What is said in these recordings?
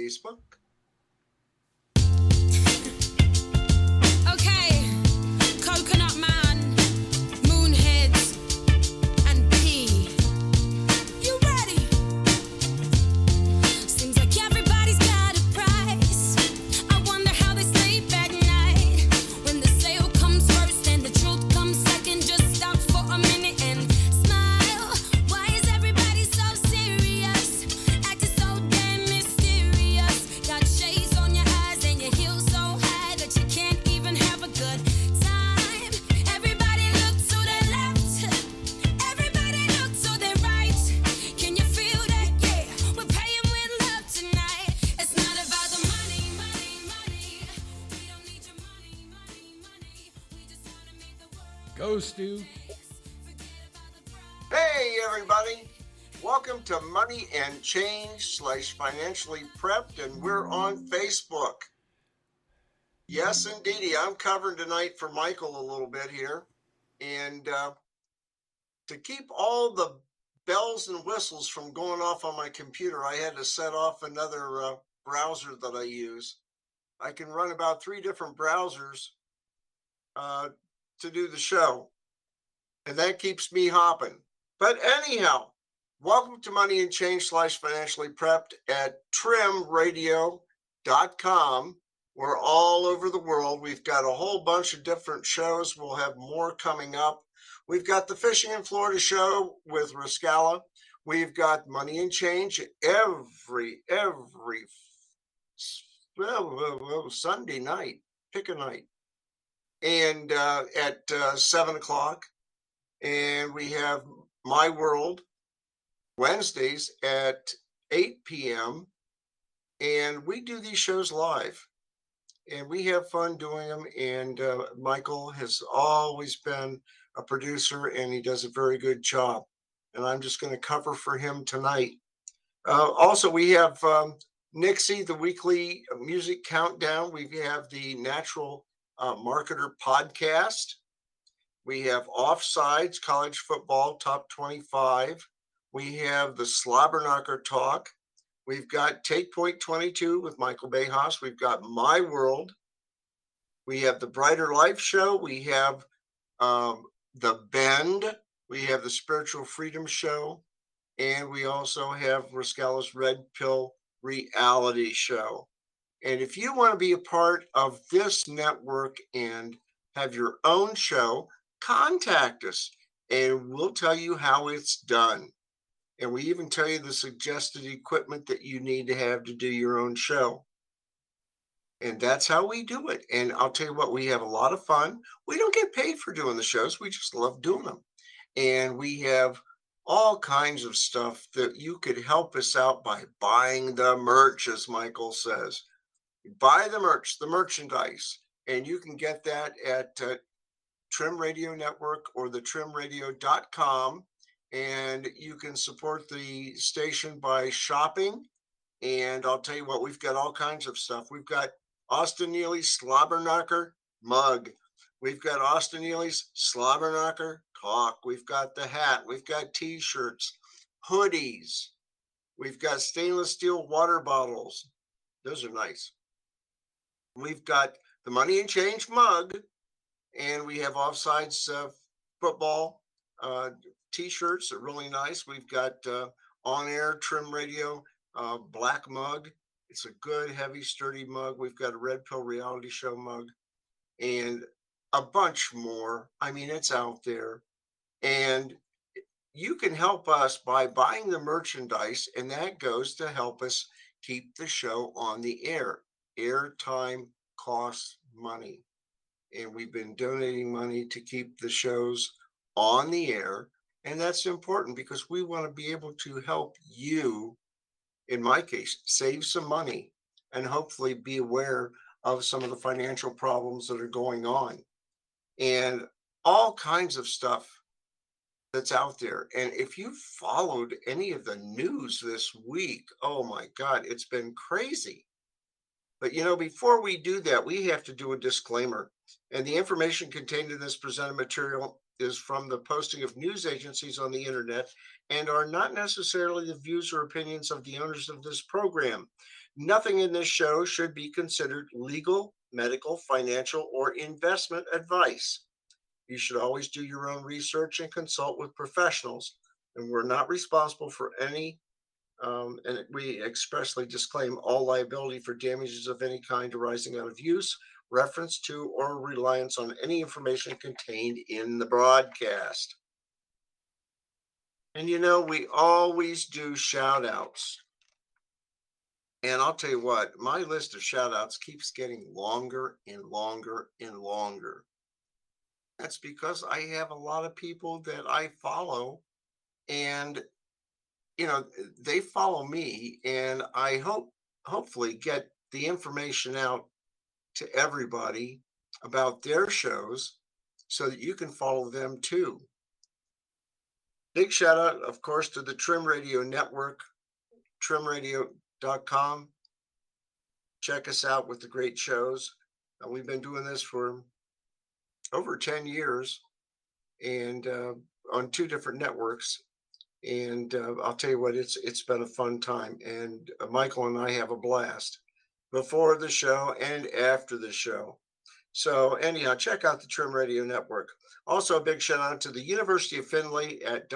Facebook. Okay, Coconut Man, Moonheads, and P. You ready? Seems like everybody's got a price. I wonder how they sleep at night. When the sale comes first and the truth comes second, just stop for a minute and smile. Why is everybody so serious? Acting so damn mysterious. Got shades on your eyes and your heels so high that you can't even have a good time. Everybody look to their left. Everybody look to their right. Can you feel that? Yeah, we're paying with love tonight. It's not about the money, money, money. We don't need your money, money, money. We just want to make the world. Go, Stu. Forget about the price. Hey, everybody. Welcome to Money and Change / Financially Prepped, and we're on Facebook. Yes, indeedy. I'm covering tonight for Michael a little bit here. And to keep all the bells and whistles from going off on my computer, I had to set off another browser that I use. I can run about 3 different browsers to do the show, and that keeps me hopping. But anyhow, welcome to Money and Change / Financially Prepped at trimradio.com. We're all over the world. We've got a whole bunch of different shows. We'll have more coming up. We've got the Fishing in Florida show with Rascala. We've got Money and Change every Sunday night. Pick a night. And at 7 o'clock. And we have My World Wednesdays at 8 p.m. And we do these shows live. And we have fun doing them. And Michael has always been a producer, and he does a very good job. And I'm just going to cover for him tonight. Also, we have Nixie, the weekly music countdown. We have the Natural Marketer podcast. We have Offsides, college football, top 25. We have the Slobberknocker Talk. We've got Take Point 22 with Michael Bejas. We've got My World. We have the Brighter Life Show. We have The Bend. We have the Spiritual Freedom Show. And we also have Rascala's Red Pill Reality Show. And if you want to be a part of this network and have your own show, contact us and we'll tell you how it's done. And we even tell you the suggested equipment that you need to have to do your own show. And that's how we do it. And I'll tell you what, we have a lot of fun. We don't get paid for doing the shows. We just love doing them. And we have all kinds of stuff that you could help us out by buying the merch, as Michael says. Buy the merch, the merchandise. And you can get that at Trim Radio Network or the trimradio.com. And you can support the station by shopping. And I'll tell you what, we've got all kinds of stuff. We've got Austin Neely's Slobberknocker mug. We've got Austin Neely's Slobberknocker talk. We've got the hat. We've got t-shirts, hoodies. We've got stainless steel water bottles. Those are nice. We've got the Money and Change mug. And we have Offsides football t-shirts are really nice. We've got on-air Trim Radio black mug. It's a good, heavy, sturdy mug. We've got a Red Pill Reality Show mug and a bunch more. I mean, it's out there. And you can help us by buying the merchandise, and that goes to help us keep the show on the air. Airtime costs money. And we've been donating money to keep the shows on the air. And that's important because we want to be able to help you, in my case, save some money and hopefully be aware of some of the financial problems that are going on and all kinds of stuff that's out there. And if you followed any of the news this week, oh my God, it's been crazy. But, you know, before we do that, we have to do a disclaimer. And the information contained in this presented material is from the posting of news agencies on the internet and are not necessarily the views or opinions of the owners of this program. Nothing in this show should be considered legal, medical, financial, or investment advice. You should always do your own research and consult with professionals. And we're not responsible for any, and we expressly disclaim all liability for damages of any kind arising out of use, reference to, or reliance on any information contained in the broadcast. And we always do shout outs. And I'll tell you what, my list of shout outs keeps getting longer and longer and longer. That's because I have a lot of people that I follow, and they follow me, and I hopefully get the information out to everybody about their shows so that you can follow them too. Big shout out, of course, to the Trim Radio Network, trimradio.com. Check us out with the great shows. We've been doing this for over 10 years and on 2 different networks. And I'll tell you what, it's been a fun time. And Michael and I have a blast before the show and after the show. So anyhow, check out the Trim Radio Network. Also, a big shout out to the University of Findlay at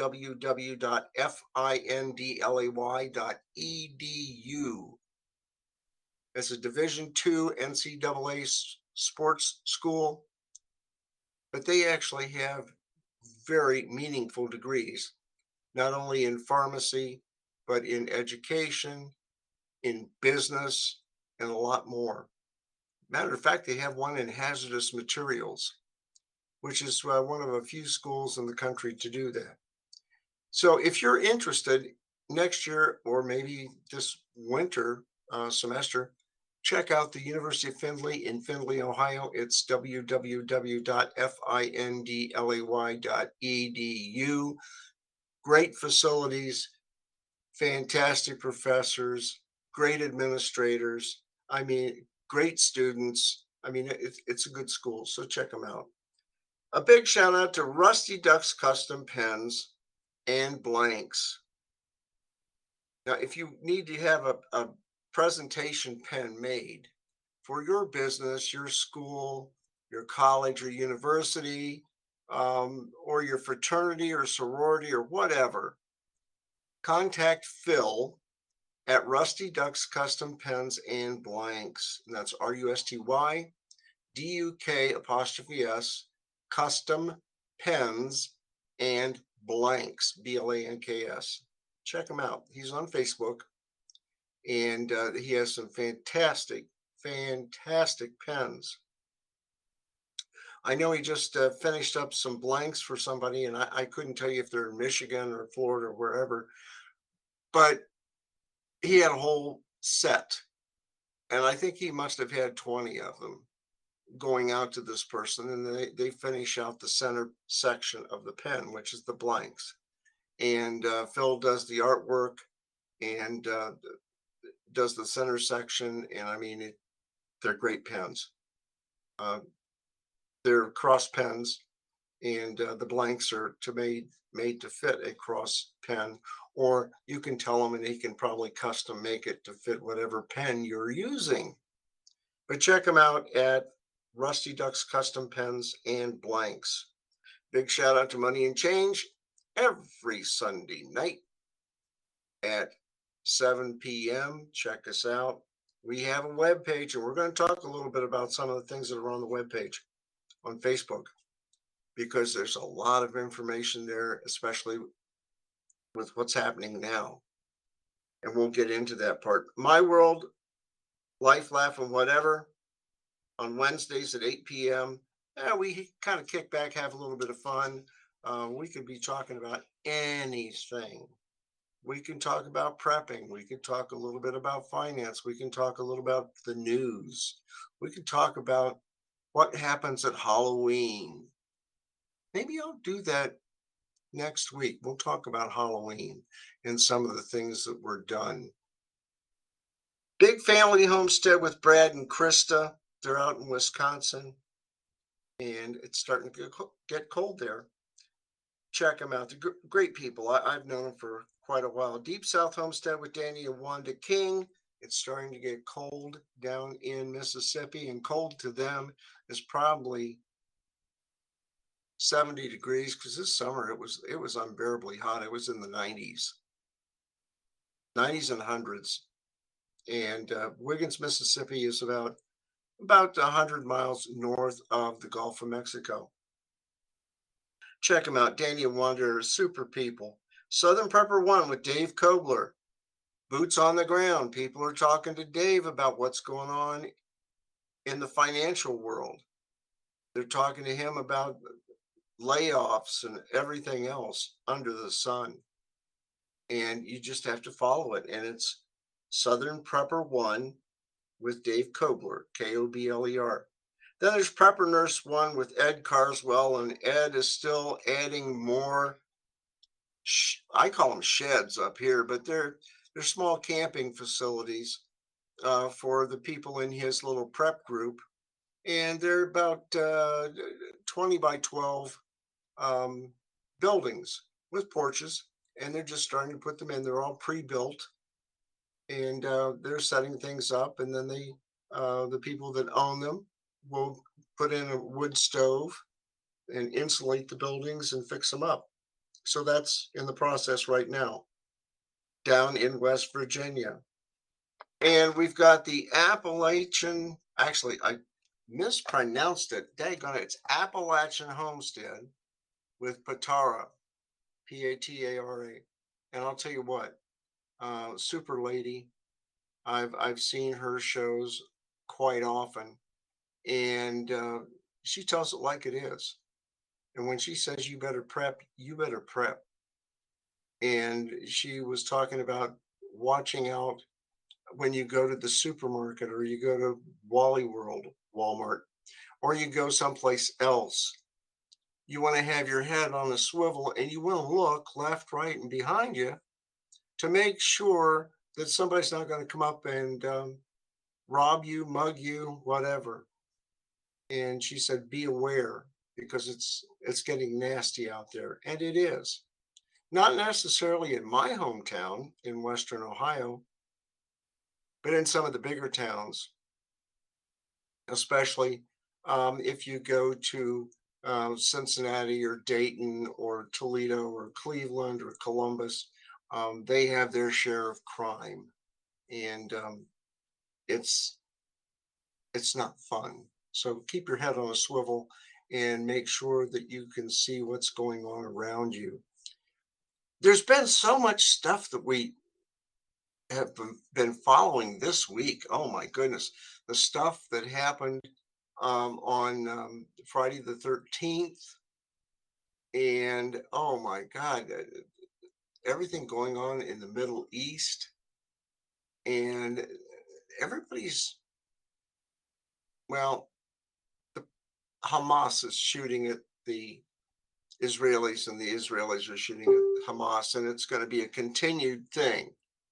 www.findlay.edu. It's a Division II NCAA sports school, but they actually have very meaningful degrees, not only in pharmacy, but in education, in business, and a lot more. Matter of fact, they have one in hazardous materials, which is one of a few schools in the country to do that. So if you're interested next year, or maybe this winter semester, check out the University of Findlay in Findlay, Ohio. It's www.findlay.edu. Great facilities, fantastic professors, great administrators. I mean, great students. I mean, it's a good school, so check them out. A big shout out to Rusty Ducks Custom Pens and Blanks. Now, if you need to have a presentation pen made for your business, your school, your college or university, or your fraternity or sorority or whatever, contact Phil at Rusty Ducks Custom Pens and Blanks. And that's RUSTYDUK' Custom Pens and Blanks, BLANKS. Check him out. He's on Facebook, and he has some fantastic pens. I know he just finished up some blanks for somebody, and I couldn't tell you if they're in Michigan or Florida or wherever, but he had a whole set, and I think he must have had 20 of them going out to this person, and they finish out the center section of the pen, which is the blanks. And Phil does the artwork and does the center section, and I mean, they're great pens. They're cross pens, and the blanks are made to fit a cross pen, or you can tell him and he can probably custom make it to fit whatever pen you're using. But check them out at Rusty Ducks Custom Pens and Blanks. Big shout out to Money and Change every Sunday night at 7 p.m. Check us out. We have a web page, and we're going to talk a little bit about some of the things that are on the web page on Facebook, because there's a lot of information there, especially with what's happening now. And we'll get into that part. My World, Life, Laugh, and Whatever on Wednesdays at 8 p.m. We kind of kick back, have a little bit of fun. We could be talking about anything. We can talk about prepping. We can talk a little bit about finance. We can talk a little about the news. We can talk about what happens at Halloween. Maybe I'll do that next week. We'll talk about Halloween and some of the things that were done. Big Family Homestead with Brad and Krista. They're out in Wisconsin, and it's starting to get cold there. Check them out. They're great people. I've known them for quite a while. Deep South Homestead with Danny and Wanda King. It's starting to get cold down in Mississippi, and cold to them is probably 70 degrees because this summer it was unbearably hot. It was in the 90s and hundreds. And Wiggins, Mississippi is about 100 miles north of the Gulf of Mexico. Check them out. Danny and Wonder are super people. Southern Prepper One with Dave Kobler. Boots on the ground. People are talking to Dave about what's going on in the financial world. They're talking to him about layoffs and everything else under the sun. And you just have to follow it. And it's Southern Prepper One with Dave Kobler, Kobler. Then there's Prepper Nurse One with Ed Carswell, and Ed is still adding more. I call them sheds up here, but they're small camping facilities for the people in his little prep group, and they're about 20 by 12 buildings with porches, and they're just starting to put them in. They're all pre-built, and they're setting things up, and then the people that own them will put in a wood stove and insulate the buildings and fix them up. So that's in the process right now down in West Virginia. And we've got the Appalachian, actually, I mispronounced it. Daggone it. It's Appalachian Homestead with Patara, Patara. And I'll tell you what, super lady. I've seen her shows quite often, and she tells it like it is. And when she says you better prep, you better prep. And she was talking about watching out when you go to the supermarket or you go to Wally World, Walmart, or you go someplace else. You want to have your head on a swivel and you want to look left, right, and behind you to make sure that somebody's not going to come up and rob you, mug you, whatever. And she said, be aware because it's getting nasty out there. And it is. Not necessarily in my hometown in Western Ohio, but in some of the bigger towns, especially if you go to Cincinnati or Dayton or Toledo or Cleveland or Columbus, they have their share of crime, and it's not fun. So keep your head on a swivel and make sure that you can see what's going on around you. There's been so much stuff that we have been following this week. Oh my goodness, the stuff that happened on Friday the 13th, and oh my God, everything going on in the Middle East, and everybody's, well, the Hamas is shooting at the Israelis, and the Israelis are shooting at Hamas, and it's going to be a continued thing.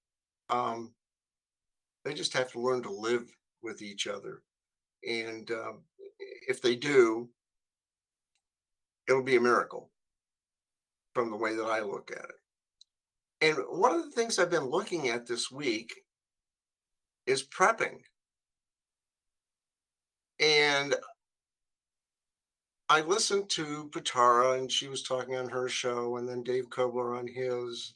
They just have to learn to live with each other, and if they do, it'll be a miracle from the way that I look at it. And one of the things I've been looking at this week is prepping, and I listened to Patara, and she was talking on her show, and then Dave Kobler on his,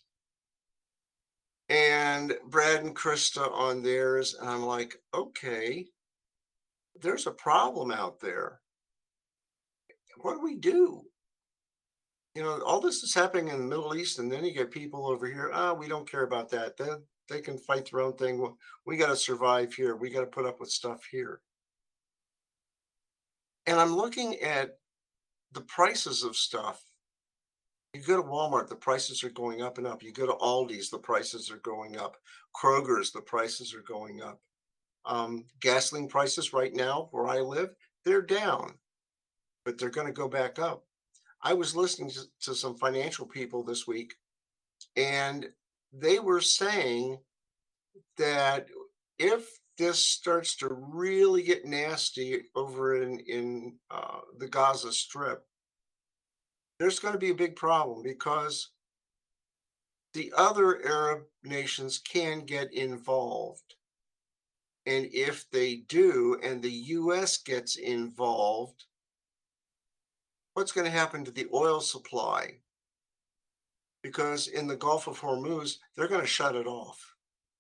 and Brad and Krista on theirs. And I'm like, okay, there's a problem out there. What do we do? You know, all this is happening in the Middle East, and then you get people over here, we don't care about that. They can fight their own thing. We got to survive here. We got to put up with stuff here. And I'm looking at the prices of stuff. You go to Walmart, the prices are going up and up. You go to Aldi's, the prices are going up. Kroger's, the prices are going up. Gasoline prices right now, where I live, they're down, but they're going to go back up. I was listening to some financial people this week, and they were saying that if this starts to really get nasty over in the Gaza Strip, there's going to be a big problem because the other Arab nations can get involved. And if they do, and the US gets involved, what's going to happen to the oil supply? Because in the Gulf of Hormuz, they're going to shut it off.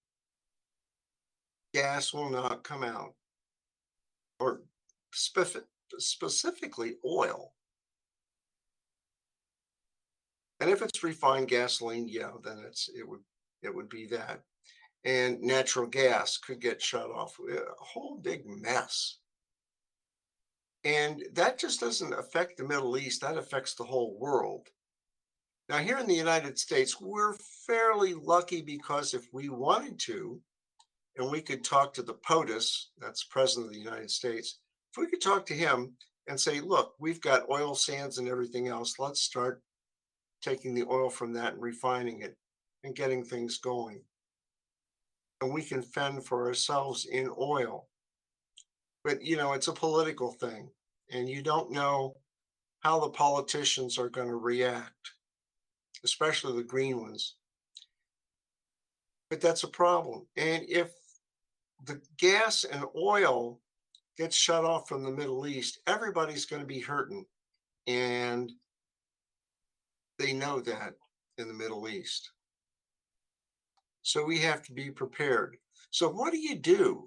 Gas will not come out, or specifically oil. And if it's refined gasoline, yeah, then it would be that. And natural gas could get shut off. A whole big mess. And that just doesn't affect the Middle East, that affects the whole world. Now, here in the United States, we're fairly lucky because if we wanted to, and we could talk to the POTUS, that's President of the United States, if we could talk to him and say, look, we've got oil sands and everything else, let's start taking the oil from that and refining it and getting things going. And we can fend for ourselves in oil. But, it's a political thing, and you don't know how the politicians are going to react, especially the green ones. But that's a problem. And if the gas and oil gets shut off from the Middle East, everybody's going to be hurting. And they know that in the Middle East. So we have to be prepared. So what do you do?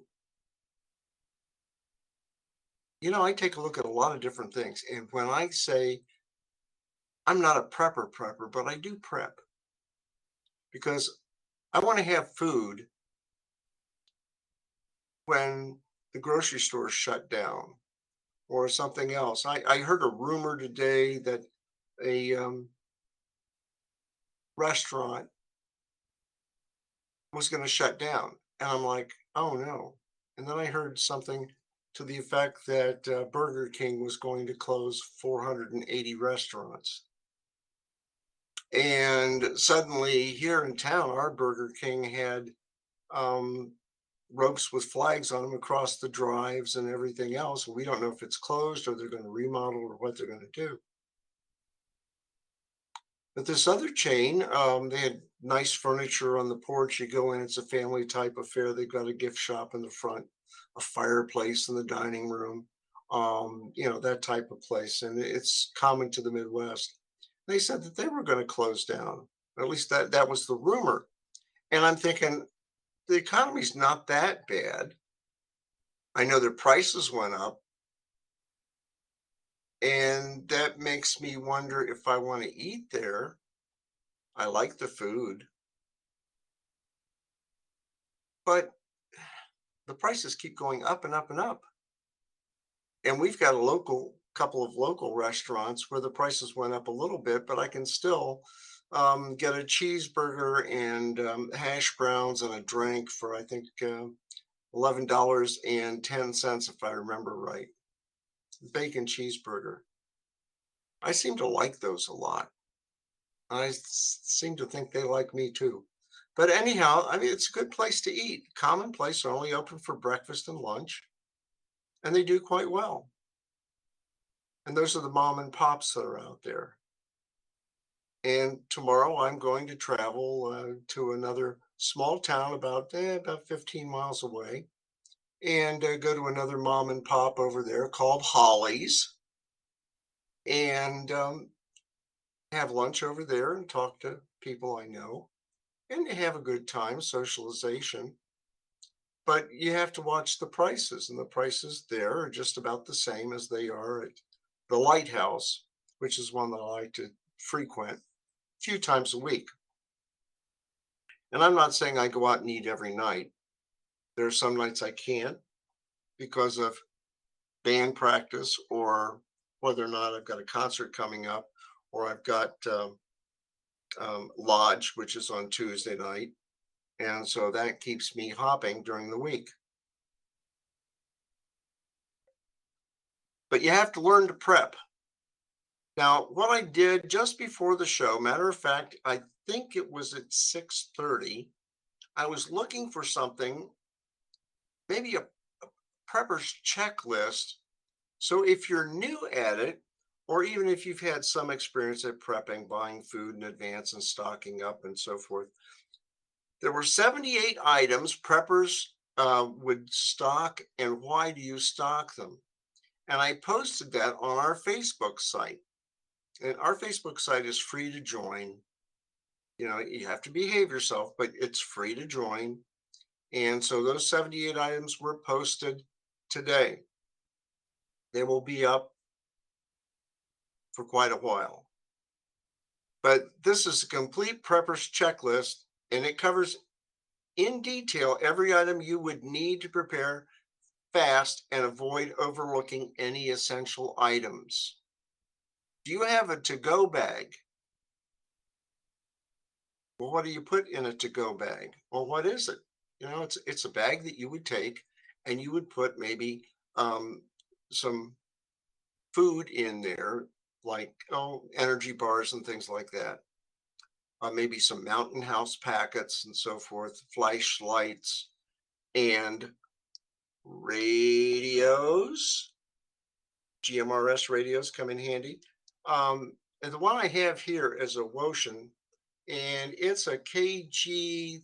I take a look at a lot of different things. And when I say I'm not a prepper, but I do prep because I want to have food when the grocery store shut down or something else. I heard a rumor today that a restaurant was going to shut down. And I'm like, oh no. And then I heard something to the effect that Burger King was going to close 480 restaurants. And suddenly here in town, our Burger King had ropes with flags on them across the drives and everything else. We don't know if it's closed or they're going to remodel or what they're going to do. But this other chain, they had nice furniture on the porch. You go in, it's a family type affair. They've got a gift shop in the front, a fireplace in the dining room, that type of place. And it's common to the Midwest. They said that they were going to close down. At least that was the rumor. And I'm thinking, the economy's not that bad. I know their prices went up. And that makes me wonder if I want to eat there. I like the food. But the prices keep going up and up and up. And we've got a couple of local restaurants where the prices went up a little bit, but I can still get a cheeseburger and hash browns and a drink for, I think, $11.10, if I remember right. Bacon cheeseburger. I seem to like those a lot. I seem to think they like me too. But anyhow, I mean, it's a good place to eat. Common place, they're only open for breakfast and lunch, and they do quite well. And those are the mom and pops that are out there. And tomorrow I'm going to travel to another small town about 15 miles away and go to another mom and pop over there called Holly's and have lunch over there and talk to people I know and have a good time, socialization. But you have to watch the prices, and the prices there are just about the same as they are at the Lighthouse, which is one that I like to frequent a few times a week. And I'm not saying I go out and eat every night. There are some nights I can't because of band practice or whether or not I've got a concert coming up or I've got Lodge, which is on Tuesday night. And so that keeps me hopping during the week. But you have to learn to prep. Now, what I did just before the show, matter of fact, I think it was at 6:30, I was looking for something, maybe a prepper's checklist. So if you're new at it, or even if you've had some experience at prepping, buying food in advance and stocking up and so forth, there were 78 items preppers would stock, and why do you stock them? And I posted that on our Facebook site. And our Facebook site is free to join. You know, you have to behave yourself, but it's free to join. And so those 78 items were posted today. They will be up for quite a while. But this is a complete prepper's checklist, and it covers in detail every item you would need to prepare fast and avoid overlooking any essential items. Do you have a to-go bag? Well, what do you put in a to-go bag? Well, what is it? You know, it's a bag that you would take and you would put maybe some food in there, like energy bars and things like that. Maybe some Mountain House packets and so forth, flashlights and radios. GMRS radios come in handy. And the one I have here is a Wouxun, and it's a KG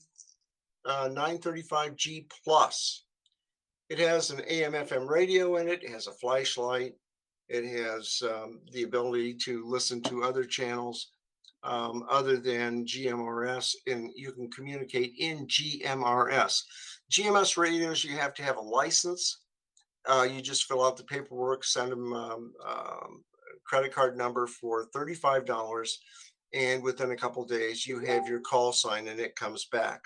935G Plus. It has an AM/FM radio in it. It has a flashlight. It has the ability to listen to other channels other than GMRS, and you can communicate in GMRS. GMS radios, you have to have a license. You just fill out the paperwork, send them credit card number for $35, and within a couple days, you have your call sign and it comes back.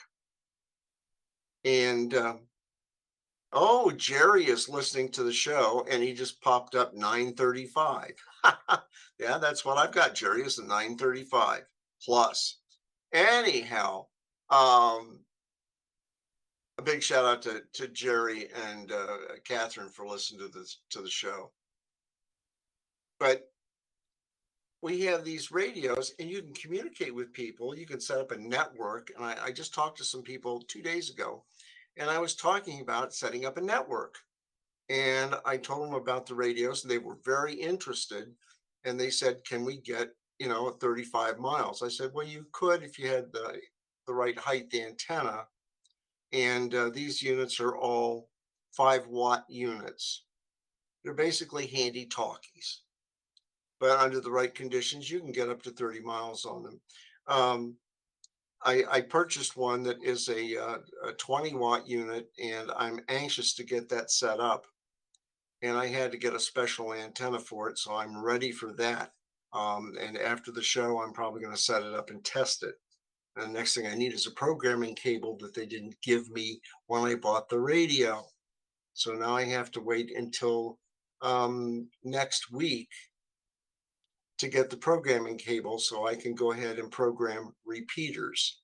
And oh, Jerry is listening to the show, and he just popped up 935. Yeah, that's what I've got, Jerry, is a 935 plus. Anyhow, a big shout out to Jerry and Catherine for listening to the show. But we have these radios, and you can communicate with people. You can set up a network. And I just talked to some people 2 days ago, and I was talking about setting up a network. And I told them about the radios, and they were very interested. And they said, "Can we get 35 miles?" I said, "Well, you could if you had the right height antenna." And these units are all 5-watt units. They're basically handy talkies, but under the right conditions, you can get up to 30 miles on them. I purchased one that is a 20-watt unit, and I'm anxious to get that set up. And I had to get a special antenna for it, so I'm ready for that. And after the show, I'm probably going to set it up and test it. And the next thing I need is a programming cable that they didn't give me when I bought the radio. So now I have to wait until next week to get the programming cable so I can go ahead and program repeaters.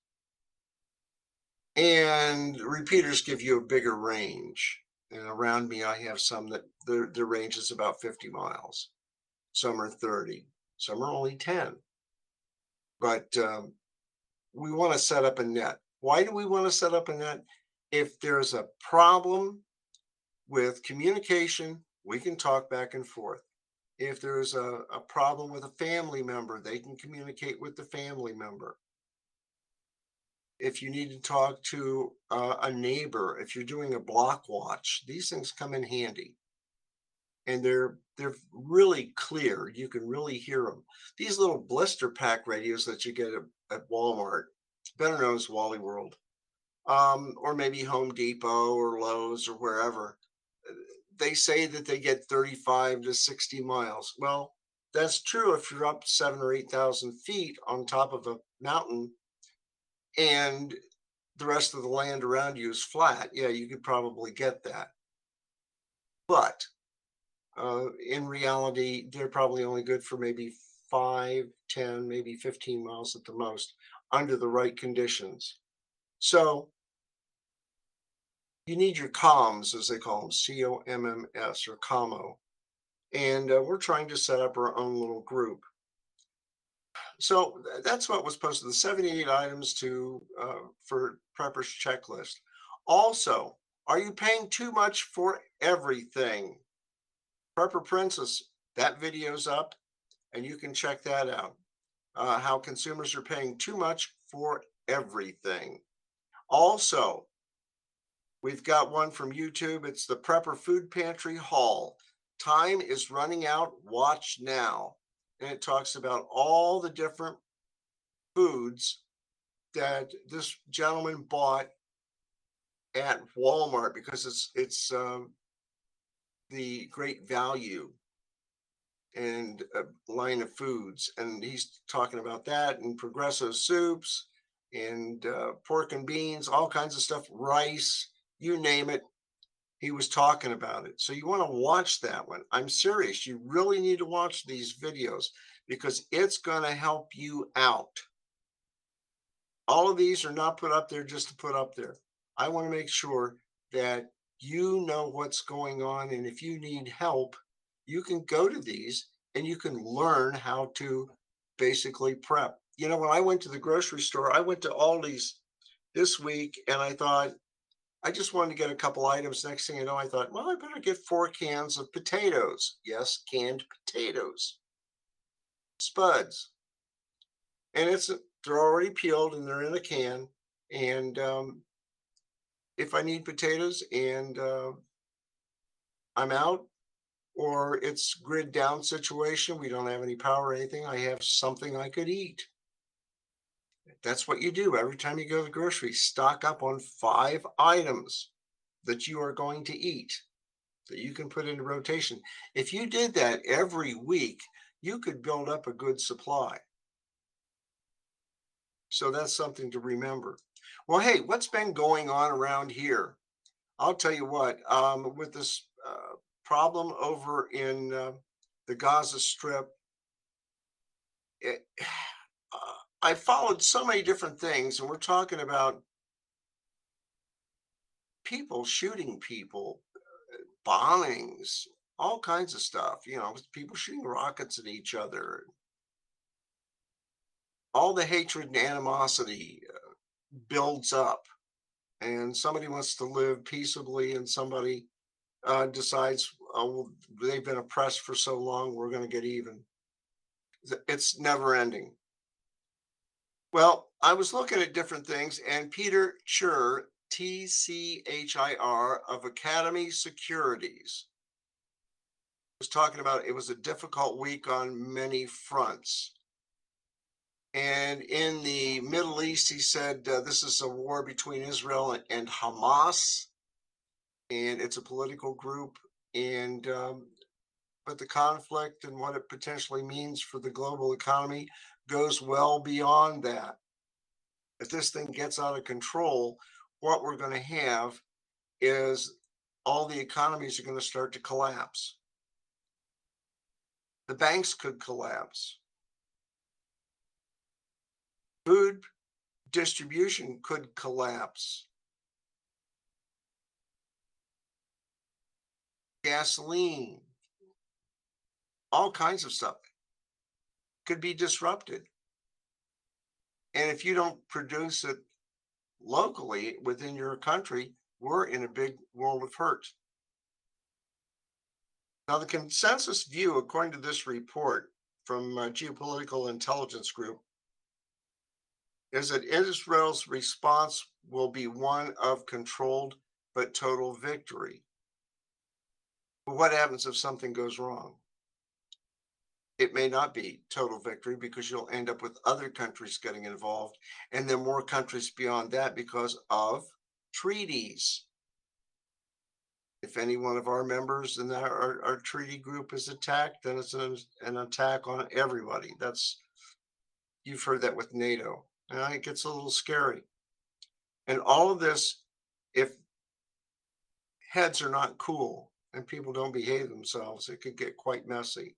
And repeaters give you a bigger range. And around me, I have some that their range is about 50 miles. Some are 30. Some are only 10. But we want to set up a net. Why do we want to set up a net? If there's a problem with communication, we can talk back and forth. If there's a problem with a family member, they can communicate with the family member. If you need to talk to a neighbor, if you're doing a block watch, these things come in handy. And they're really clear. You can really hear them. These little blister pack radios that you get at Walmart, better known as Wally World, or maybe Home Depot or Lowe's or wherever, they say that they get 35 to 60 miles. Well, that's true if you're up 7,000 or 8,000 feet on top of a mountain and the rest of the land around you is flat. Yeah, you could probably get that. But in reality, they're probably only good for maybe 5, 10, maybe 15 miles at the most under the right conditions. So you need your comms, as they call them, COMMS or commo. And we're trying to set up our own little group. So that's what was posted, the 78 items for Prepper's checklist. Also, are you paying too much for everything? Prepper Princess, that video's up, and you can check that out. How consumers are paying too much for everything. Also, We've got one from YouTube. It's the Prepper Food Pantry haul. Time is running out. Watch now. And it talks about all the different foods that this gentleman bought at Walmart because it's the great value and line of foods, and he's talking about that and Progresso soups and pork and beans, all kinds of stuff, rice, you name it. He was talking about it. So you want to watch that one. I'm serious. You really need to watch these videos because it's going to help you out. All of these are not put up there just to put up there. I want to make sure that you know what's going on. And if you need help, you can go to these and you can learn how to basically prep. You know, when I went to the grocery store, I went to Aldi's this week and I thought, I just wanted to get a couple items. Next thing you know, I thought, well, I better get 4 cans of potatoes. Yes, canned potatoes, spuds. And they're already peeled and they're in a can. And if I need potatoes and I'm out, or it's grid down situation, we don't have any power or anything, I have something I could eat. That's what you do every time you go to the grocery. Stock up on 5 items that you are going to eat that you can put into rotation. If you did that every week, you could build up a good supply. So that's something to remember. Well, hey, what's been going on around here? I'll tell you what, with this problem over in the Gaza Strip, it, I followed so many different things, and we're talking about people shooting people, bombings, all kinds of stuff, you know, people shooting rockets at each other, all the hatred and animosity builds up, and somebody wants to live peaceably, and somebody decides, oh, well, they've been oppressed for so long, we're going to get even. It's never ending. Well, I was looking at different things, and Peter Tchir, TCHIR of Academy Securities, was talking about it was a difficult week on many fronts. And in the Middle East, he said this is a war between Israel and Hamas, and it's a political group. And but the conflict and what it potentially means for the global economy goes well beyond that. If this thing gets out of control, what we're going to have is all the economies are going to start to collapse. The banks could collapse. Food distribution could collapse. Gasoline, all kinds of stuff could be disrupted. And if you don't produce it locally within your country, we're in a big world of hurt. Now, the consensus view, according to this report from Geopolitical Intelligence Group, is that Israel's response will be one of controlled but total victory. But what happens if something goes wrong? It may not be total victory because you'll end up with other countries getting involved, and then more countries beyond that because of treaties. If any one of our members in our treaty group is attacked, then it's an attack on everybody. You've heard that with NATO. And it gets a little scary. And all of this, if heads are not cool and people don't behave themselves, it could get quite messy.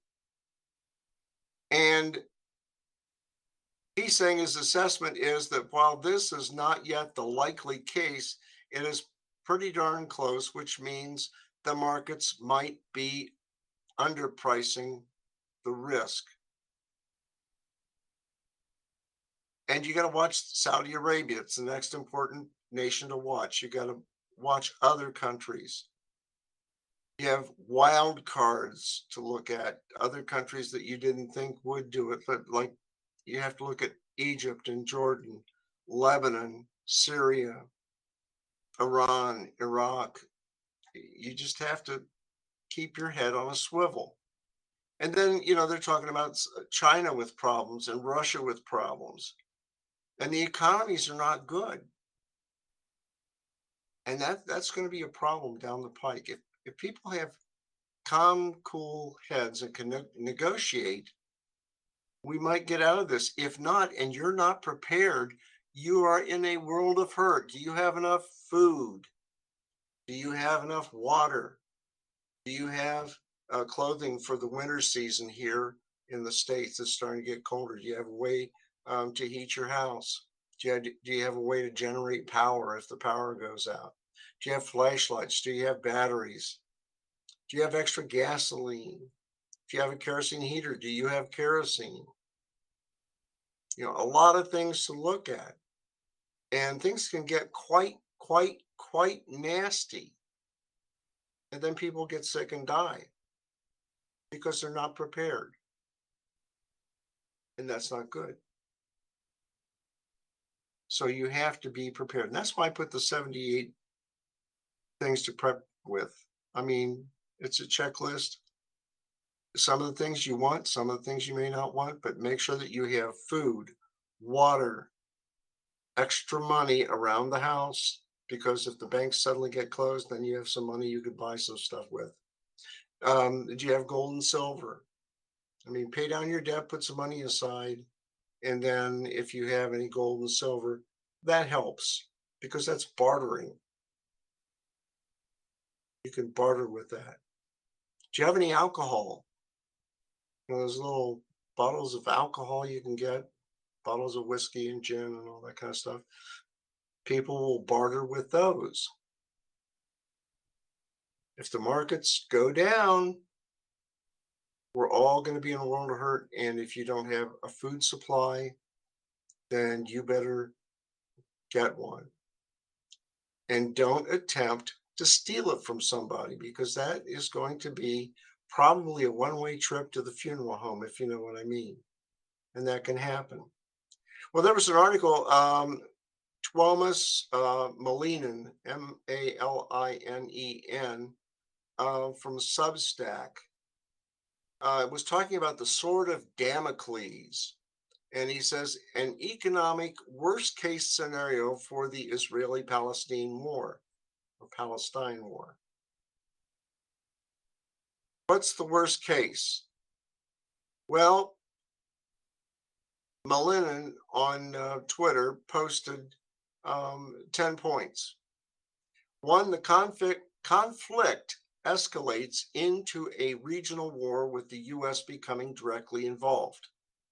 And he's saying his assessment is that while this is not yet the likely case, it is pretty darn close, which means the markets might be underpricing the risk. And you got to watch Saudi Arabia. It's the next important nation to watch. You got to watch other countries. You have wild cards to look at, other countries that you didn't think would do it, but like you have to look at Egypt and Jordan, Lebanon, Syria. Iran, Iraq. You just have to keep your head on a swivel. And then, they're talking about China with problems and Russia with problems. And the economies are not good. And that's going to be a problem down the pike. If people have calm, cool heads and can negotiate, we might get out of this. If not, and you're not prepared, you are in a world of hurt. Do you have enough food? Do you have enough water? Do you have clothing for the winter season here in the States? It's starting to get colder. Do you have a way to heat your house? Do you have a way to generate power if the power goes out? Do you have flashlights? Do you have batteries? Do you have extra gasoline? Do you have a kerosene heater? Do you have kerosene? A lot of things to look at. And things can get quite nasty. And then people get sick and die because they're not prepared. And that's not good. So you have to be prepared. And that's why I put the 78 things to prep with. I mean, it's a checklist. Some of the things you want, some of the things you may not want, but make sure that you have food, water, extra money around the house, because if the banks suddenly get closed, then you have some money you could buy some stuff with. Do you have gold and silver? I mean, pay down your debt, put some money aside, and then if you have any gold and silver, that helps because that's bartering. You can barter with that. Do you have any alcohol? Those little bottles of alcohol you can get, bottles of whiskey and gin and all that kind of stuff. People will barter with those. If the markets go down, we're all going to be in a world of hurt. And if you don't have a food supply, then you better get one. And don't attempt to steal it from somebody, because that is going to be probably a one-way trip to the funeral home, if you know what I mean. And that can happen. Well, there was an article, Tuomas Malinen, Malinen, from Substack. It was talking about the sword of Damocles. And he says, an economic worst case scenario for the Israeli-Palestine war, or Palestine war. What's the worst case? Well, Malinin on Twitter posted 10 points. One, the conflict escalates into a regional war with the U.S. becoming directly involved.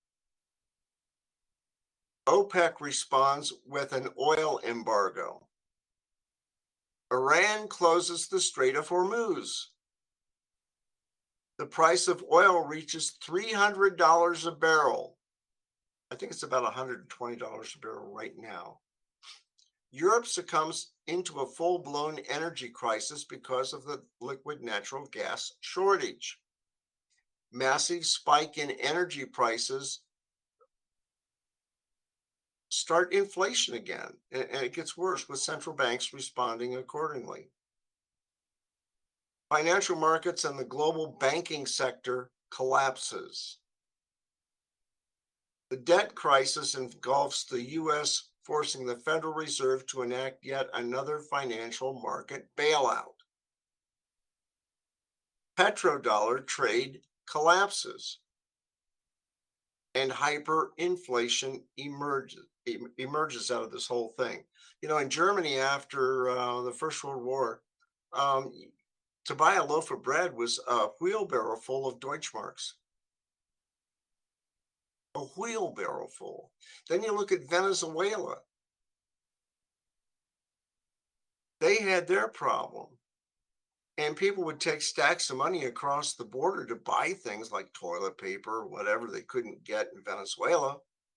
OPEC responds with an oil embargo. Iran closes the Strait of Hormuz. The price of oil reaches $300 a barrel. I think it's about $120 a barrel right now. Europe succumbs into a full-blown energy crisis because of the liquid natural gas shortage. Massive spike in energy prices start inflation again, and it gets worse with central banks responding accordingly. Financial markets and the global banking sector collapses. The debt crisis engulfs the U.S., forcing the Federal Reserve to enact yet another financial market bailout. Petrodollar trade collapses, and hyperinflation emerges out of this whole thing. In Germany after the First World War, to buy a loaf of bread was a wheelbarrow full of Deutschmarks. A wheelbarrow full. Then you look at Venezuela. They had their problem. And people would take stacks of money across the border to buy things like toilet paper or whatever they couldn't get in Venezuela.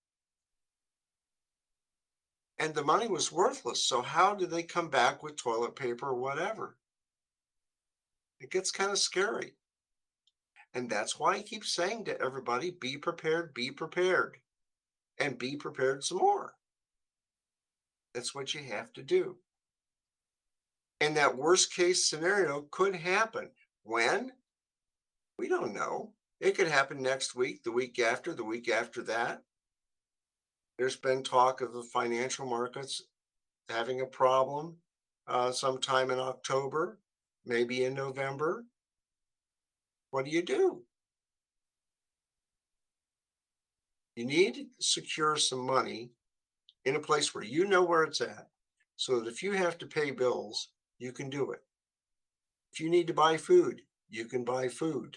And the money was worthless. So how do they come back with toilet paper or whatever? It gets kind of scary. And that's why I keep saying to everybody, be prepared, and be prepared some more. That's what you have to do. And that worst case scenario could happen. When? We don't know. It could happen next week, the week after that. There's been talk of the financial markets having a problem sometime in October, maybe in November. What do? You need to secure some money in a place where you know where it's at, so that if you have to pay bills, you can do it. If you need to buy food, you can buy food.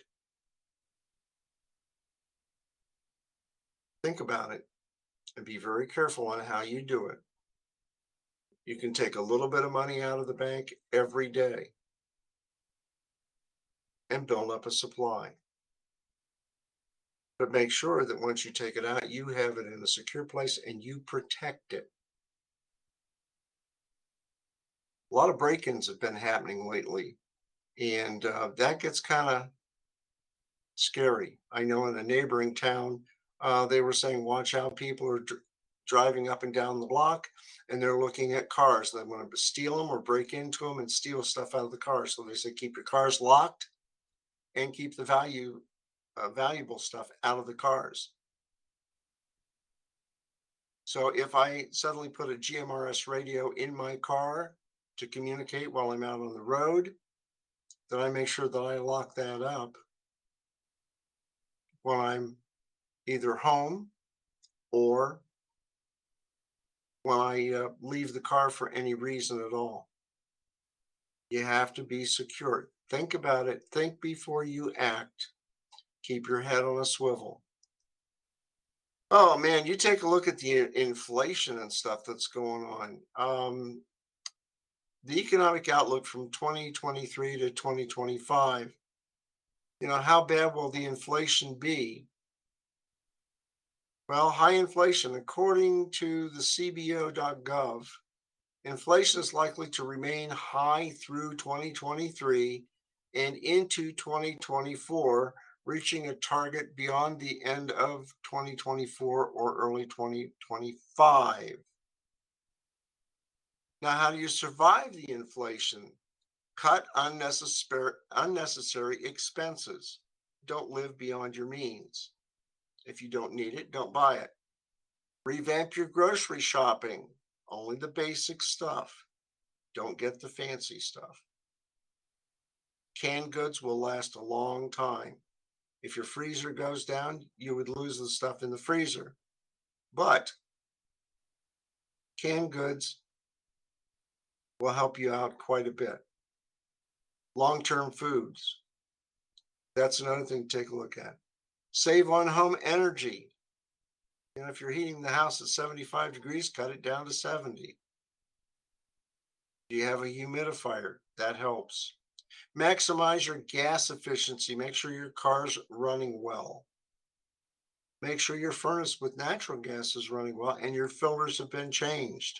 Think about it and be very careful on how you do it. You can take a little bit of money out of the bank every day and build up a supply. But make sure that once you take it out, you have it in a secure place and you protect it. A lot of break-ins have been happening lately, and that gets kind of scary. I know in a neighboring town, they were saying, watch out, people are driving up and down the block and they're looking at cars. They want to steal them or break into them and steal stuff out of the car. So they say, keep your cars locked and keep the valuable stuff out of the cars. So if I suddenly put a GMRS radio in my car to communicate while I'm out on the road, then I make sure that I lock that up when I'm either home or when I leave the car for any reason at all. You have to be secure. Think about it. Think before you act. Keep your head on a swivel. Oh man, you take a look at the inflation and stuff that's going on. The economic outlook from 2023 to 2025, how bad will the inflation be? Well, high inflation, according to the CBO.gov, inflation is likely to remain high through 2023 and into 2024, reaching a target beyond the end of 2024 or early 2025. Now, how do you survive the inflation? Cut unnecessary expenses. Don't live beyond your means. If you don't need it, don't buy it. Revamp your grocery shopping. Only the basic stuff. Don't get the fancy stuff. Canned goods will last a long time. If your freezer goes down, you would lose the stuff in the freezer. But canned goods will help you out quite a bit. Long-term foods. That's another thing to take a look at. Save on home energy. If you're heating the house at 75 degrees, cut it down to 70. Do you have a humidifier? That helps. Maximize your gas efficiency. Make sure your car's running well. Make sure your furnace with natural gas is running well and your filters have been changed.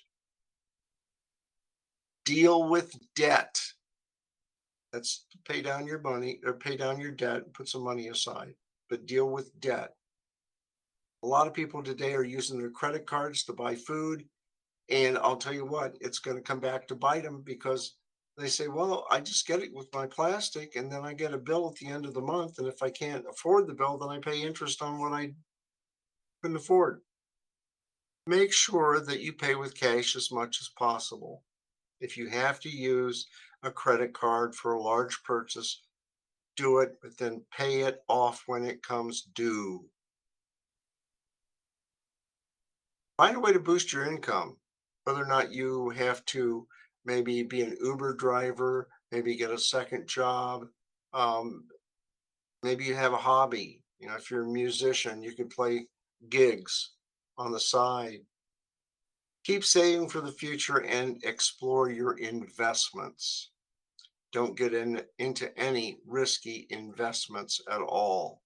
Deal with debt. That's pay down your money or pay down your debt, put some money aside, but deal with debt. A lot of people today are using their credit cards to buy food. And I'll tell you what, it's going to come back to bite them because they say, well, I just get it with my plastic and then I get a bill at the end of the month. And if I can't afford the bill, then I pay interest on what I couldn't afford. Make sure that you pay with cash as much as possible. If you have to use a credit card for a large purchase, do it, but then pay it off when it comes due. Find a way to boost your income, whether or not you have to maybe be an Uber driver, maybe get a second job, maybe you have a hobby. If you're a musician, you can play gigs on the side. Keep saving for the future and explore your investments. Don't get into any risky investments at all.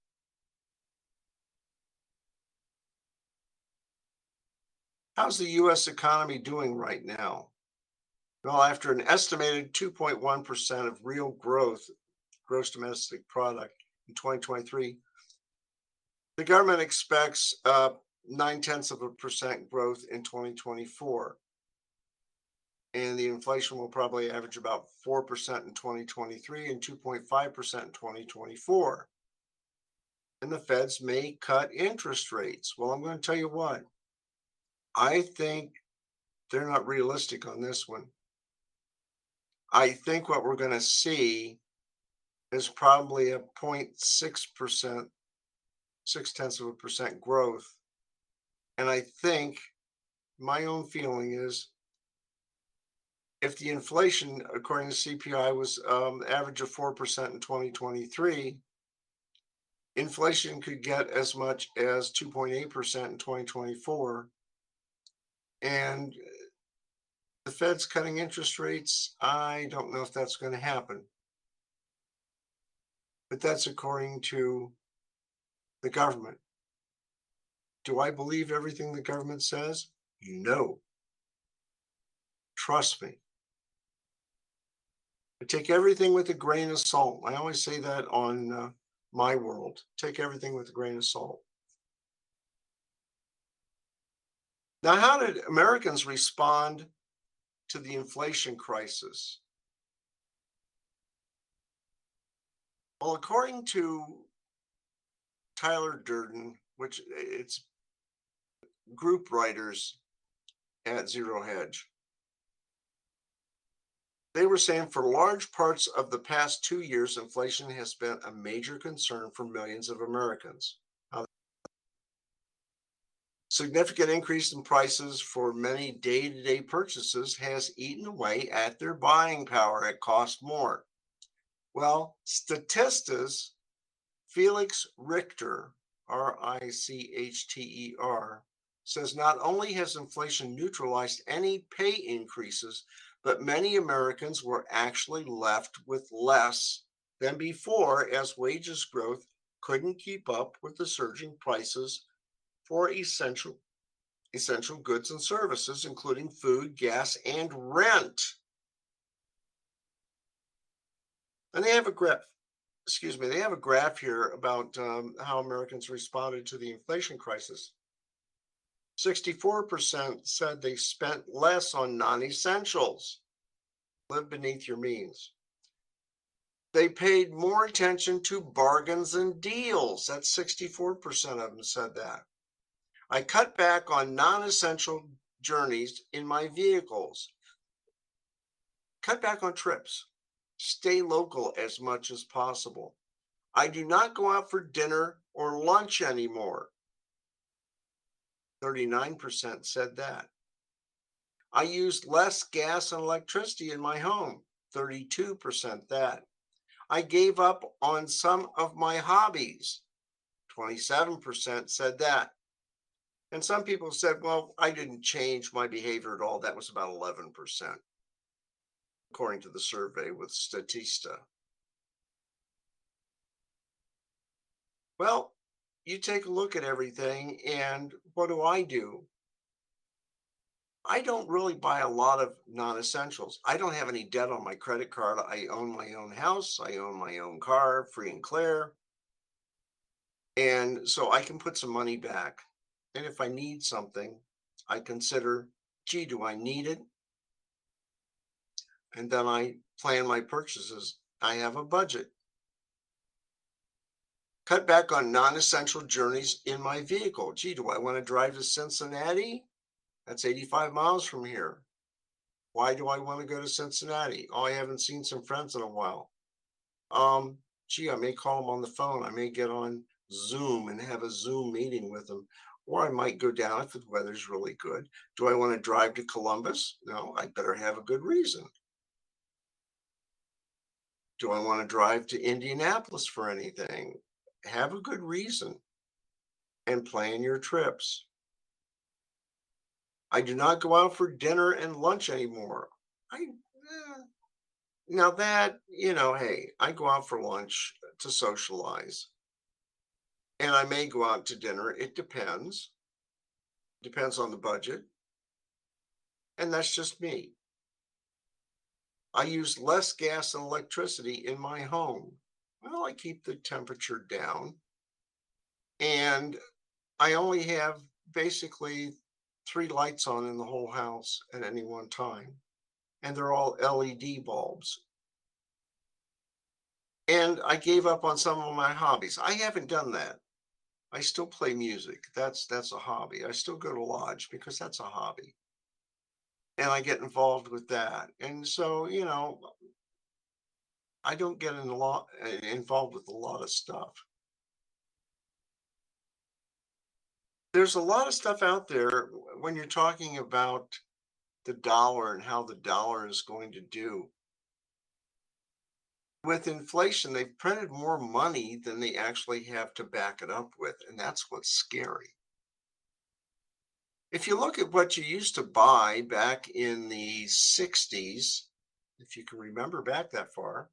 How's the U.S. economy doing right now? Well, after an estimated 2.1% of real growth, gross domestic product in 2023, the government expects 0.9% growth in 2024. and the inflation will probably average about 4% in 2023 and 2.5% in 2024. And the feds may cut interest rates. Well, I'm going to tell you what, I think they're not realistic on this one. I think what we're going to see is probably a 0.6%, 0.6% growth. And I think my own feeling is if the inflation, according to CPI, was average of 4% in 2023, inflation could get as much as 2.8% in 2024. And the Fed's cutting interest rates. I don't know if that's going to happen. But that's according to the government. Do I believe everything the government says? No. Trust me. I take everything with a grain of salt. I always say that on my world. Take everything with a grain of salt. Now, how did Americans respond to the inflation crisis? Well, according to Tyler Durden, which it's group writers at Zero Hedge, they were saying for large parts of the past 2 years, inflation has been a major concern for millions of Americans. Significant increase in prices for many day-to-day purchases has eaten away at their buying power. It costs more. Well, Statista's Felix Richter, Richter, says not only has inflation neutralized any pay increases, but many Americans were actually left with less than before as wages growth couldn't keep up with the surging prices for essential goods and services, including food, gas, and rent. And they have a graph. They have a graph here about how Americans responded to the inflation crisis. 64% said they spent less on non-essentials. Live beneath your means. They paid more attention to bargains and deals. That's 64% of them said that. I cut back on non-essential journeys in my vehicles. Cut back on trips. Stay local as much as possible. I do not go out for dinner or lunch anymore. 39% said that. I used less gas and electricity in my home. 32% that. I gave up on some of my hobbies. 27% said that. And some people said, well, I didn't change my behavior at all. That was about 11%, according to the survey with Statista. Well, you take a look at everything, and what do? I don't really buy a lot of non-essentials. I don't have any debt on my credit card. I own my own house. I own my own car, free and clear. And so I can put some money back. And if I need something, I consider, gee, do I need it? And then I plan my purchases. I have a budget. Cut back on non-essential journeys in my vehicle. Gee, do I want to drive to Cincinnati? That's 85 miles from here. Why do I want to go to Cincinnati? Oh, I haven't seen some friends in a while. Gee, I may call them on the phone. I may get on Zoom and have a Zoom meeting with them. Or I might go down if the weather's really good. Do I want to drive to Columbus? No, I better have a good reason. Do I want to drive to Indianapolis for anything? Have a good reason and plan your trips. I do not go out for dinner and lunch anymore. Now that, hey, I go out for lunch to socialize. And I may go out to dinner. It depends. Depends on the budget. And that's just me. I use less gas and electricity in my home. Well, I keep the temperature down. And I only have basically 3 lights on in the whole house at any one time. and they're all LED bulbs. And I gave up on some of my hobbies. I haven't done that. I still play music. That's a hobby. I still go to lodge because that's a hobby. And I get involved with that. And so, I don't get involved with a lot of stuff. There's a lot of stuff out there when you're talking about the dollar and how the dollar is going to do. With inflation, they've printed more money than they actually have to back it up with, and that's what's scary. If you look at what you used to buy back in the 60s, if you can remember back that far,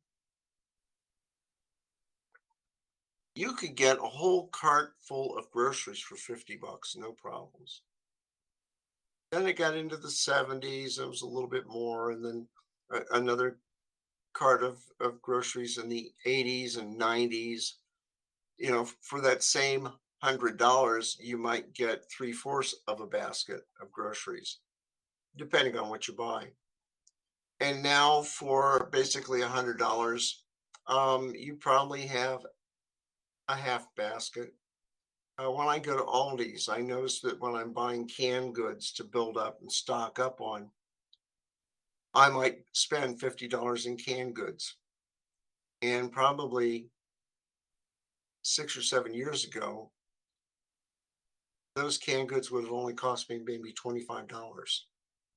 you could get a whole cart full of groceries for 50 bucks, no problems. Then it got into the 70s, it was a little bit more, and then another cart of groceries in the 80s and 90s. For that same $100, you might get three-fourths of a basket of groceries, depending on what you buy. And now for basically $100, you probably have a half basket. When I go to Aldi's, I notice that when I'm buying canned goods to build up and stock up on, I might spend $50 in canned goods. And probably 6 or 7 years ago, those canned goods would have only cost me maybe $25.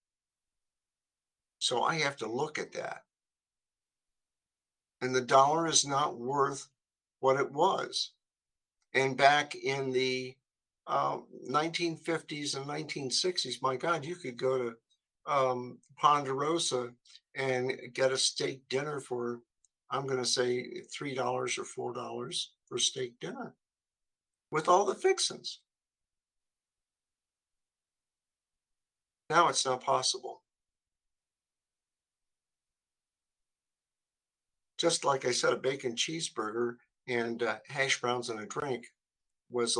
So I have to look at that. And the dollar is not worth what it was. And back in the 1950s and 1960s, my God, you could go to Ponderosa and get a steak dinner for, I'm going to say $3 or $4 for steak dinner with all the fixings. Now it's not possible. Just like I said, a bacon cheeseburger and hash browns and a drink was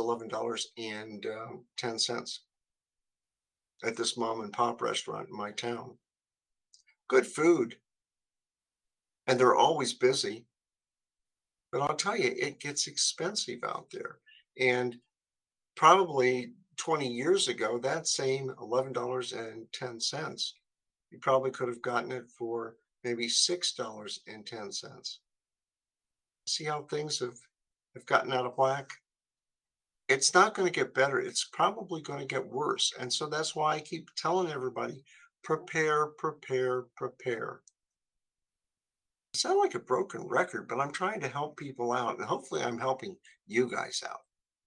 $11.10 at this mom and pop restaurant in my town. Good food, and they're always busy. But I'll tell you, it gets expensive out there. And probably 20 years ago, that same $11.10, you probably could have gotten it for maybe $6.10. See how things have gotten out of whack? It's not going to get better. It's probably going to get worse. And so that's why I keep telling everybody, prepare, prepare, prepare. I sound like a broken record, but I'm trying to help people out, and hopefully I'm helping you guys out.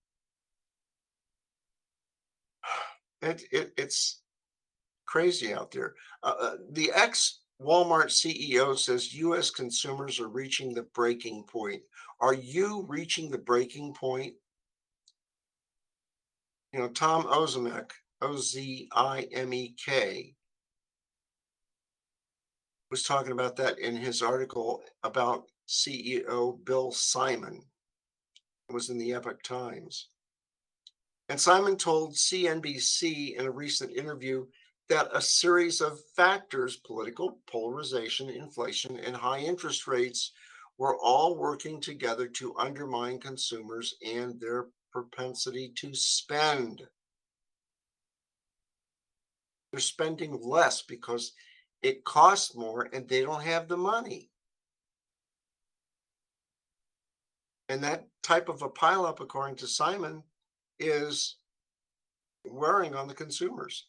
It's crazy out there. The ex-Walmart CEO says U.S. consumers are reaching the breaking point. Are you reaching the breaking point? Tom Ozimek, Ozimek, was talking about that in his article about CEO Bill Simon. It was in the Epoch Times. And Simon told CNBC in a recent interview that a series of factors, political polarization, inflation, and high interest rates, were all working together to undermine consumers and their propensity to spend. They're spending less because it costs more and they don't have the money. And that type of a pileup, according to Simon, is wearing on the consumers.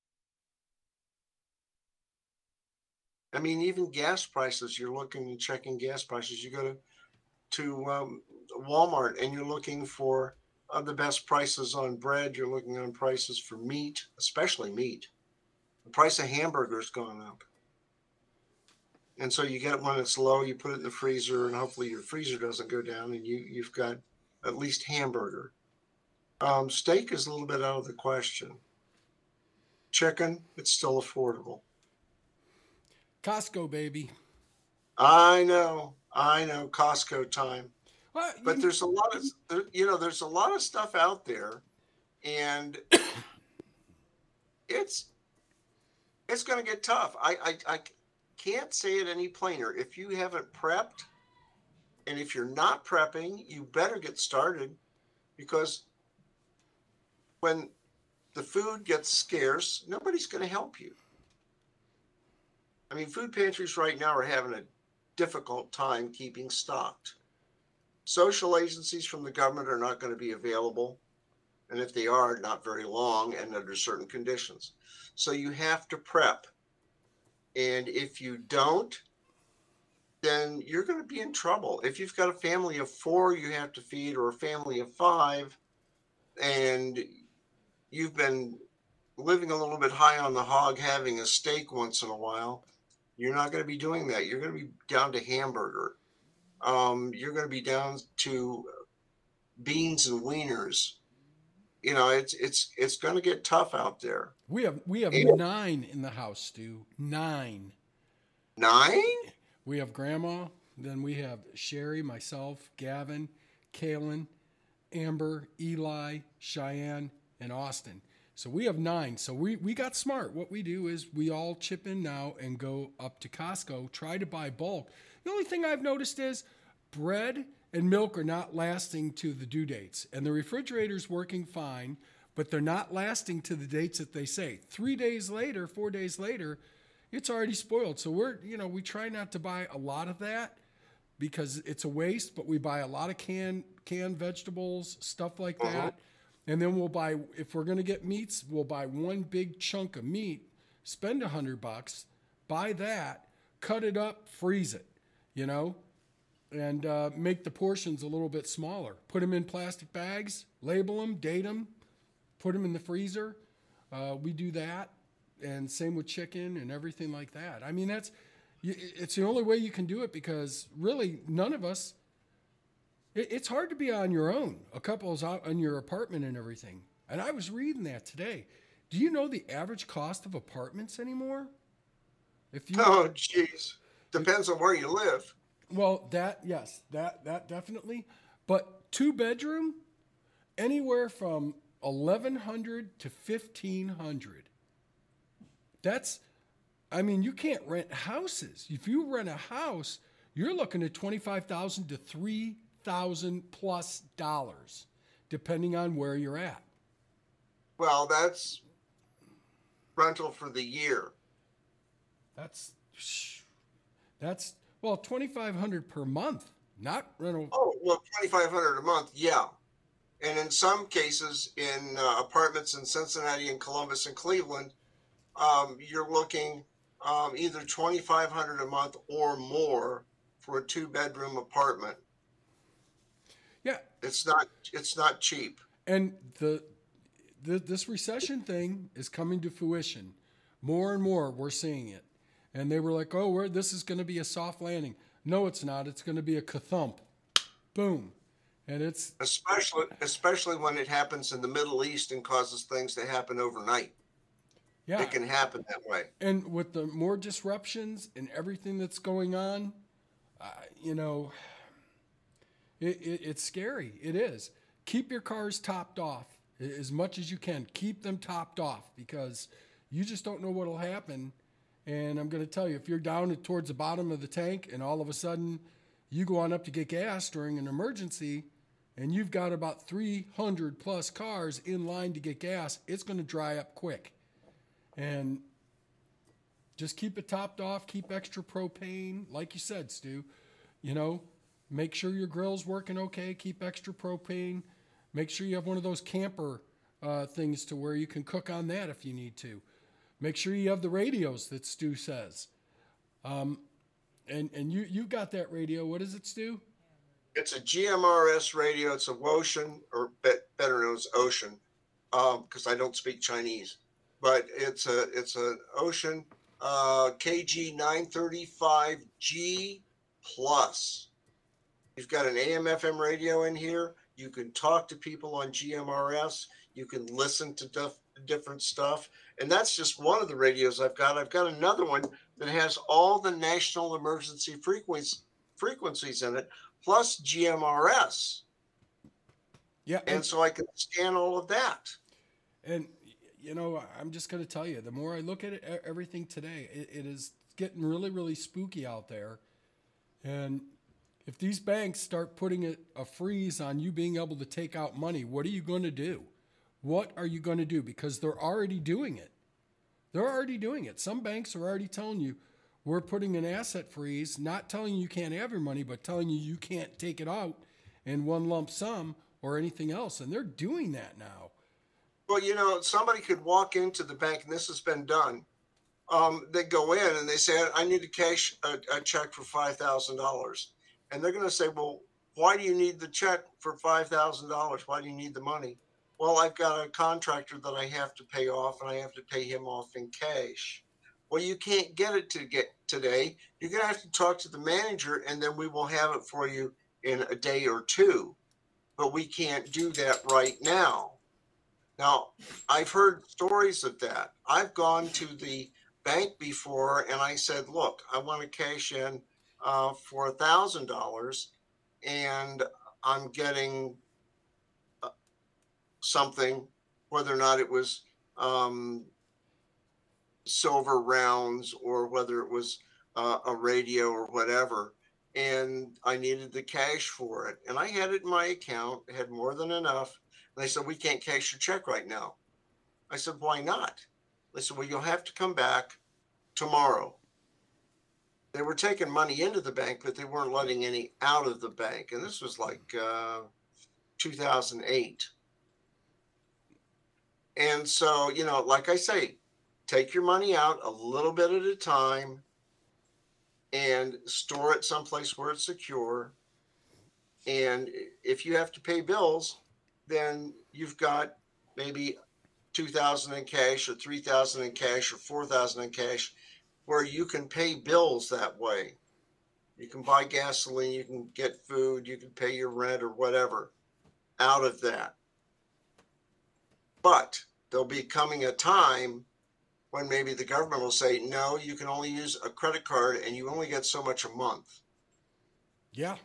I mean, even gas prices, you're looking and checking gas prices. You go to Walmart and you're looking for the best prices on bread. You're looking on prices for meat, especially meat. The price of hamburger's gone up. And so you get it when it's low, you put it in the freezer, and hopefully your freezer doesn't go down, and you've got at least hamburger. Steak is a little bit out of the question. Chicken, it's still affordable. Costco, baby. I know, Costco time. But there's a lot of, there's a lot of stuff out there, and it's going to get tough. can't say it any plainer. If you haven't prepped, and if you're not prepping, you better get started, because when the food gets scarce, nobody's going to help you. I mean, food pantries right now are having a difficult time keeping stocked. Social agencies from the government are not going to be available. And if they are, not very long and under certain conditions. So you have to prep. And if you don't, then you're going to be in trouble. If you've got a family of 4 you have to feed, or a family of 5, and you've been living a little bit high on the hog, having a steak once in a while, you're not going to be doing that. You're going to be down to hamburger. You're going to be down to beans and wieners. You know, it's going to get tough out there. We have And 9 in the house, Stu. 9. 9? We have Grandma, then we have Sherry, myself, Gavin, Kaylin, Amber, Eli, Cheyenne, and Austin. So we have 9. So we got smart. What we do is we all chip in now and go up to Costco, try to buy bulk. The only thing I've noticed is bread and milk are not lasting to the due dates. And the refrigerator's working fine, but they're not lasting to the dates that they say. 3 days later, 4 days later, it's already spoiled. So we try not to buy a lot of that because it's a waste, but we buy a lot of canned vegetables, stuff like that. And then we'll buy, if we're going to get meats, we'll buy one big chunk of meat, spend $100, buy that, cut it up, freeze it, and make the portions a little bit smaller. Put them in plastic bags, label them, date them, put them in the freezer. We do that. And same with chicken and everything like that. I mean, it's the only way you can do it, because really none of us, it's hard to be on your own. A couple's out in your apartment and everything. And I was reading that today. Do you know the average cost of apartments anymore? Oh, geez. Depends on where you live. Well, that definitely. But 2-bedroom, anywhere from $1,100 to $1,500. You can't rent houses. If you rent a house, you're looking at $25,000 to $3,000 plus dollars, depending on where you're at. Well, that's rental for the year. That's $2,500 per month, not rental. Oh, well, $2,500 a month, yeah. And in some cases, in apartments in Cincinnati and Columbus and Cleveland, you're looking either $2,500 a month or more for a 2-bedroom apartment. Yeah, it's not cheap. And this recession thing is coming to fruition. More and more, we're seeing it. And they were like, "Oh, this is going to be a soft landing." No, it's not. It's going to be a ka-thump. Boom. And it's especially when it happens in the Middle East and causes things to happen overnight. Yeah. It can happen that way. And with the more disruptions and everything that's going on, it's scary. It is. Keep your cars topped off as much as you can. Keep them topped off, because you just don't know what will happen. And I'm going to tell you, if you're down towards the bottom of the tank and all of a sudden you go on up to get gas during an emergency and you've got about 300 plus cars in line to get gas, it's going to dry up quick. And just keep it topped off, keep extra propane. Like you said, Stu, make sure your grill's working okay, keep extra propane. Make sure you have one of those camper things to where you can cook on that if you need to. Make sure you have the radios that Stu says. And you got that radio. What is it, Stu? It's a GMRS radio. It's a Woshin, or better known as Ocean, because I don't speak Chinese. But it's a Ocean KG 935G plus. You've got an AM/FM radio in here. You can talk to people on GMRS. You can listen to different stuff. And that's just one of the radios I've got. I've got another one that has all the national emergency frequencies in it, plus GMRS. Yeah. And so I can scan all of that. And, I'm just going to tell you, the more I look at everything today, it is getting really, really spooky out there. And if these banks start putting a freeze on you being able to take out money, what are you going to do? What are you going to do? Because they're already doing it. They're already doing it. Some banks are already telling you, we're putting an asset freeze, not telling you can't have your money, but telling you can't take it out in one lump sum or anything else. And they're doing that now. Well, somebody could walk into the bank, and this has been done. They go in and they say, I need to cash a check for $5,000. And they're going to say, well, why do you need the check for $5,000? Why do you need the money? Well, I've got a contractor that I have to pay off, and I have to pay him off in cash. Well, you can't get it today. You're going to have to talk to the manager, and then we will have it for you in a day or two. But we can't do that right now. Now, I've heard stories of that. I've gone to the bank before, and I said, look, I want to cash in for $1,000, and I'm getting something, whether or not it was silver rounds or whether it was a radio or whatever, and I needed the cash for it. And I had it in my account, had more than enough. And they said, we can't cash your check right now. I said, why not? They said, well, you'll have to come back tomorrow. They were taking money into the bank, but they weren't letting any out of the bank. And this was like 2008. And so, like I say, take your money out a little bit at a time and store it someplace where it's secure. And if you have to pay bills, then you've got maybe $2,000 in cash or $3,000 in cash or $4,000 in cash where you can pay bills that way. You can buy gasoline, you can get food, you can pay your rent or whatever out of that. But there'll be coming a time when maybe the government will say, no, you can only use a credit card and you only get so much a month. Yeah.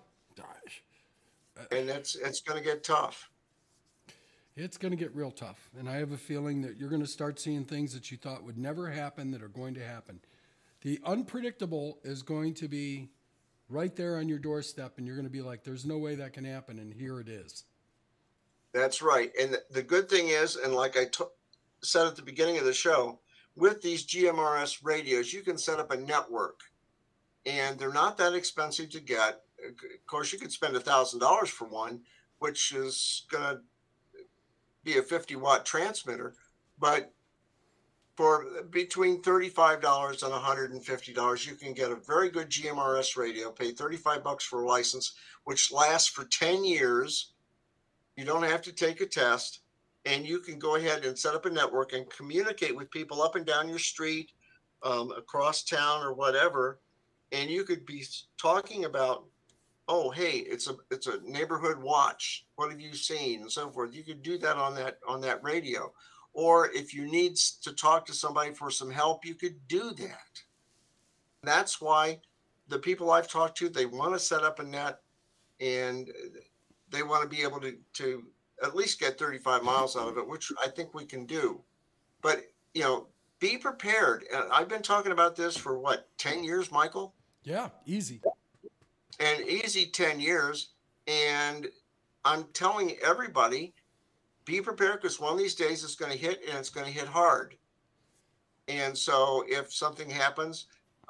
And it's going to get tough. It's going to get real tough. And I have a feeling that you're going to start seeing things that you thought would never happen that are going to happen. The unpredictable is going to be right there on your doorstep, and you're going to be like, there's no way that can happen, and here it is. That's right. And the good thing is, and like I said at the beginning of the show, with these GMRS radios, you can set up a network, and they're not that expensive to get. Of course, you could spend $1,000 for one, which is going to be a 50-watt transmitter, but for between $35 and $150, you can get a very good GMRS radio, pay $35 for a license, which lasts for 10 years. You don't have to take a test, and you can go ahead and set up a network and communicate with people up and down your street, across town or whatever. And you could be talking about, oh, hey, it's a neighborhood watch. What have you seen, and so forth. You could do that on that radio. Or if you need to talk to somebody for some help, you could do that. That's why the people I've talked to, they want to set up a net, and they want to be able to at least get 35 miles out of it, which I think we can do. But, be prepared. I've been talking about this for 10 years, Michael? Yeah, easy. And easy 10 years. And I'm telling everybody, be prepared, because one of these days it's going to hit, and it's going to hit hard. And so if something happens,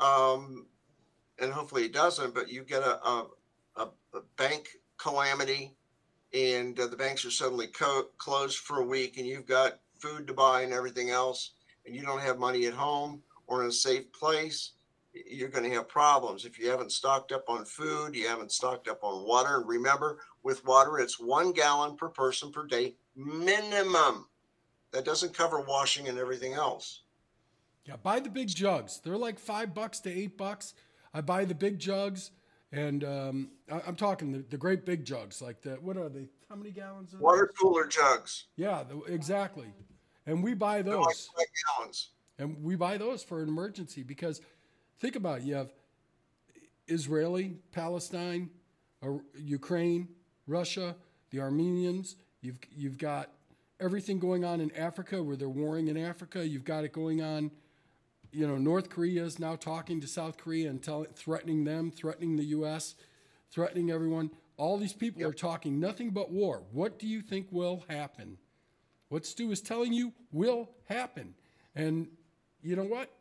and hopefully it doesn't, but you get a bank calamity, and the banks are suddenly closed for a week, and you've got food to buy and everything else, and you don't have money at home or in a safe place, you're going to have problems. If you haven't stocked up on food, you haven't stocked up on water. And remember, with water, it's 1 gallon per person per day minimum. That doesn't cover washing and everything else. Yeah, buy the big jugs. They're like $5 to $8. I buy the big jugs, and I'm talking the great big jugs. Like what are they? How many gallons? Water cooler jugs. Yeah, exactly. And we buy those. Like 5 gallons. And we buy those for an emergency, because think about it. You have Israeli, Palestine, Ukraine, Russia, the Armenians. You've got everything going on in Africa, where they're warring in Africa. You've got it going on North Korea is now talking to South Korea and threatening them, threatening the U.S., threatening everyone. All these people are talking nothing but war. What do you think will happen? What Stu is telling you will happen. And you know what?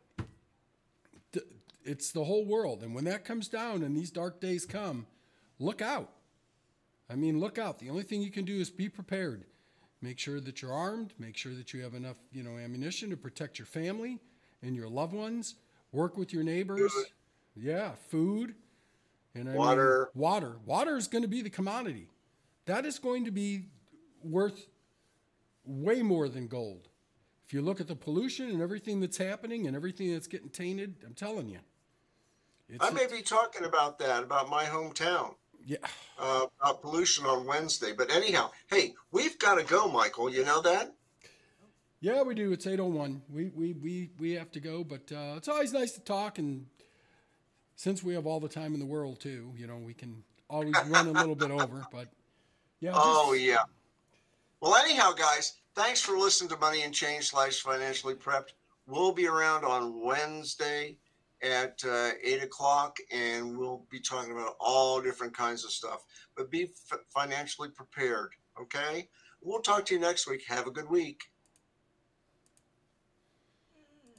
It's the whole world. And when that comes down and these dark days come, look out. I mean, look out. The only thing you can do is be prepared. Make sure that you're armed. Make sure that you have enough, ammunition to protect your family and your loved ones. Work with your neighbors. Food. Yeah, food. And Water. Water is going to be the commodity. That is going to be worth way more than gold. If you look at the pollution and everything that's happening and everything that's getting tainted, I'm telling you. I may be talking about that, about my hometown. Yeah. About pollution on Wednesday. But anyhow, hey, we've got to go, Michael. You know that? Yeah, we do. It's 8:01. We have to go, but it's always nice to talk. And since we have all the time in the world, too, we can always run a little bit over. But yeah. Yeah. Well, anyhow, guys, thanks for listening to Money and Change /Financially Prepped. We'll be around on Wednesday at 8 o'clock, and we'll be talking about all different kinds of stuff. But be financially prepared, okay? We'll talk to you next week. Have a good week.